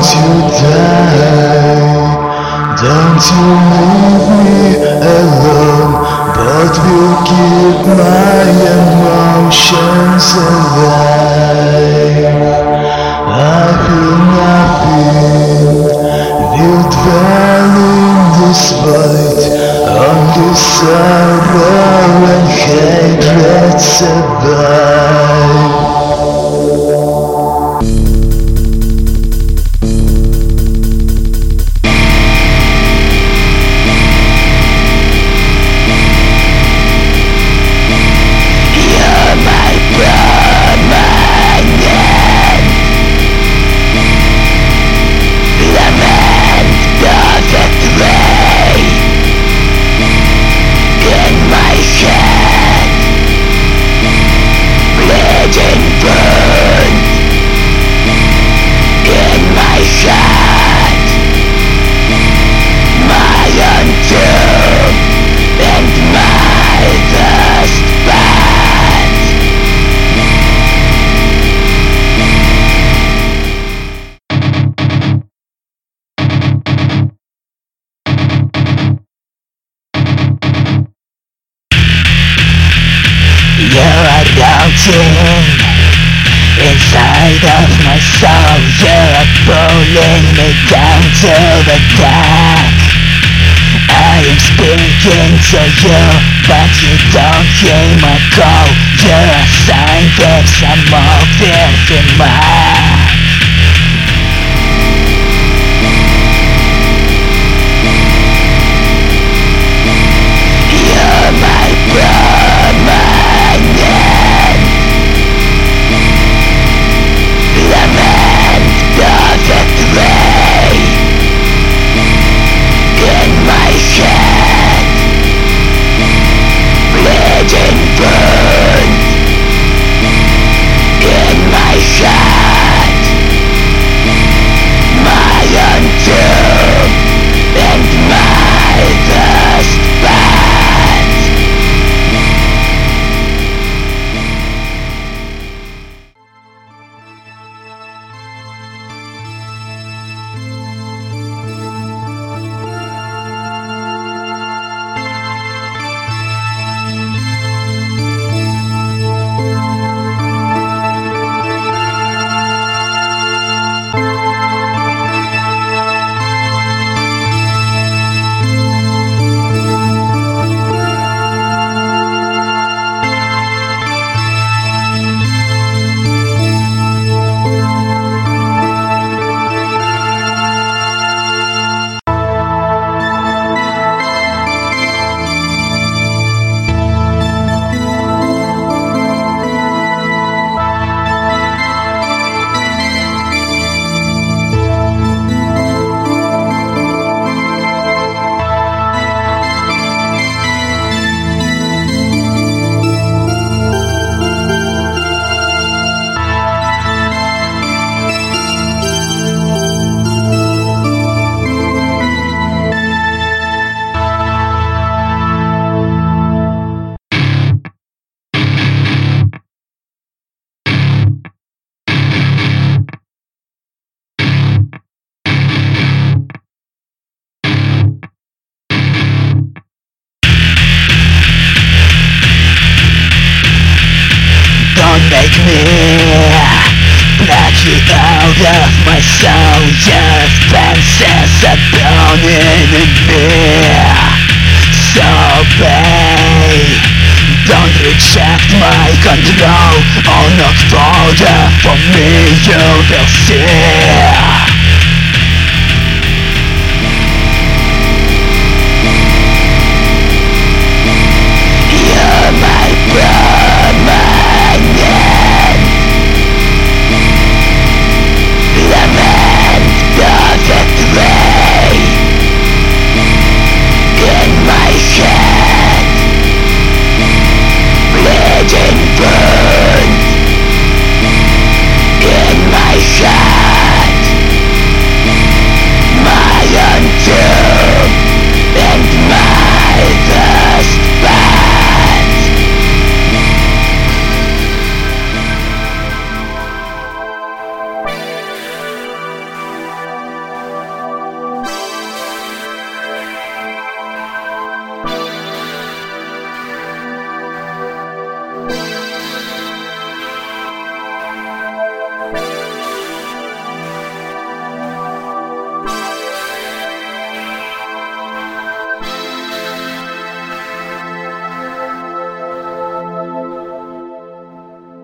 Don't you die, don't you leave me alone, but will keep my emotions alive. I feel nothing, will dwell in this void, only sorrow and hatred survive. You're dancing inside of my soul. You're pulling me down to the dark. I am speaking to you, but you don't hear my call. You're a sign that some more filthy mark. You're my Don't make me knock you out of my soul. Your fences are burning in me. So babe, don't reject my control. Or knock further for me, you will see.